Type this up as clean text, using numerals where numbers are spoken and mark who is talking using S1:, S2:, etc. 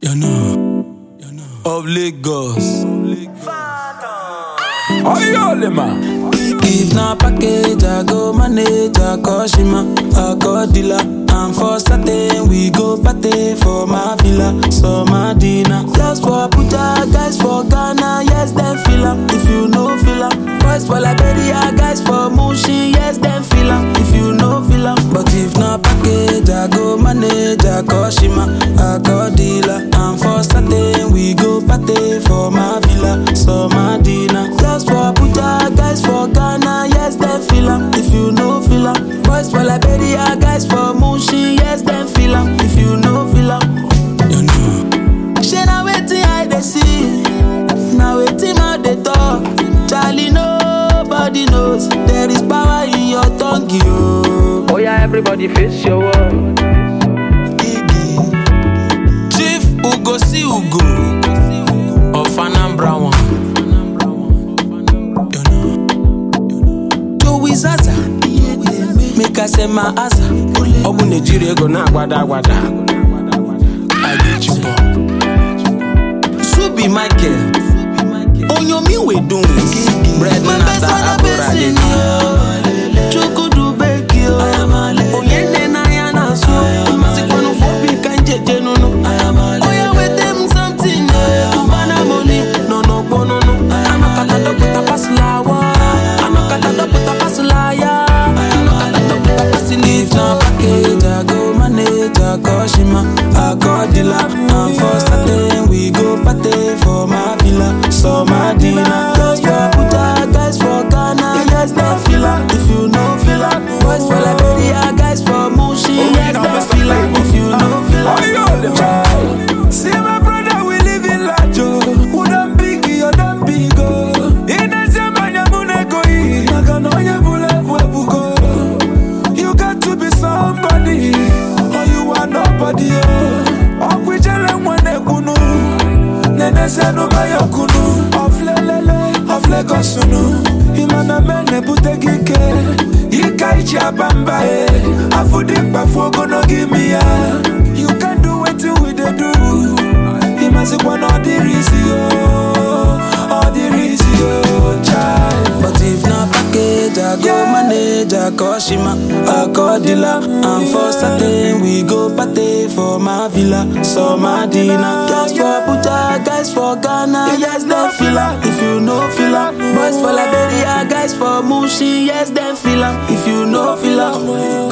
S1: Of Lagos.
S2: If na package, I go manage, I call Shima, I call dealer. And for certain, we go party for my villa, so my dinner. Girls for Abuja, guys for Ghana, yes, them feel am. If you know feel am. Boys for Liberia, guys for Mushin, yes, them feel am. If you know feel am. But if na package, I go manage, I call Shima, I call dealer. And for certain, we go party for my villa, so my dinner. Girls for Abuja, guys for Ghana, yes, them feel am. If you know feel am. Boys for Liberia, guys for Mushin, yes, them feel am. If you know feel am. She na wetin I dey see, na wetin mouth dey talk. Charlie, nobody knows there is power in your tongue, yo.
S3: Oh yeah, everybody face your wall.
S2: Chief Ugo si Ugo of Anambra one. Joey Zaza, make I say my answer. Obu Nigeria go na gwada. I get you, boy. Subi Michael, on your me we doing. Bread na ta abura de. Chuku du beki yo. Oyende na ya na so. Masikonu fobi kanje jenu no. Oya we them something. Kubana money, no bono no. Anokata do puta pasulawa. Anokata do puta pasulaya. Anokata do puta pasini. If na package, I go manage, I call Shima, I call dealer. And for certain, we go party for my villa, so my dinner. Girls for Abuja, guys for Ghana, yes, they feel am. If you know feel am. Boys for Liberia, guys for Mushin, yes, they feel am. If you know feel am.
S1: See my brother, we live in Lajo. Who done big, you done big, oh. In a zemanya munego yi. Naganoye bule buebuko. You got to be somebody, or you are nobody, oh. Okwijele mwane kunu. Nene senu mayo kunu. Of Lagos sunu. Imana mene butegike. Ika ichi abamba Afudik bafogo no give me ya. You can do what we dey do. Imasi one all the reason, child.
S2: But if na package, I go manage, I call Shima, I call dealer. And for certain, we go party for my villa, so my dinner. Girls for Abuja, guys for Ghana, yes, they feel am. If you know feel am. Boys for Liberia, guys for Mushin, yes, they feel am. If you know feel am.